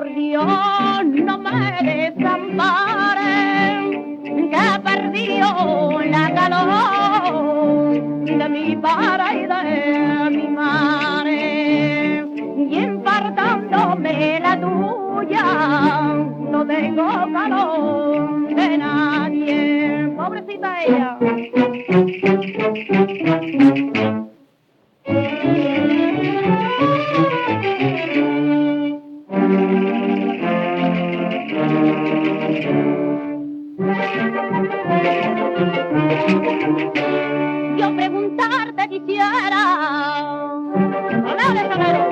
por Dios no me desampares, que he perdido la calor de mi padre y de mi madre, y infartándome la tuya, no tengo calor de nadie, pobrecita ella. Yo preguntarte quisiera, ¡olé, olé!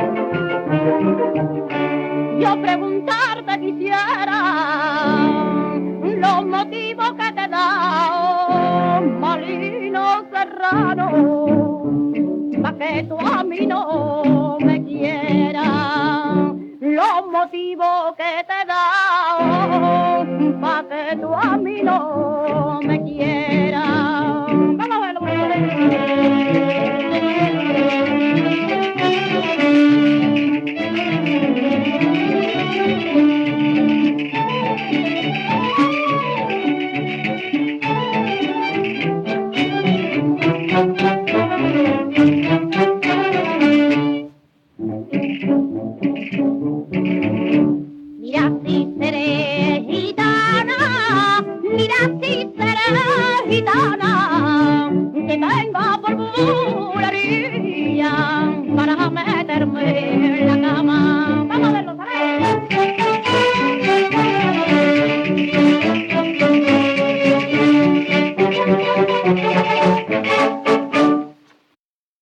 Yo preguntarte quisiera los motivos que te da Molino Serrano, pa' que tú a mí no me quieras, los motivos que te da pa' que tú a mí no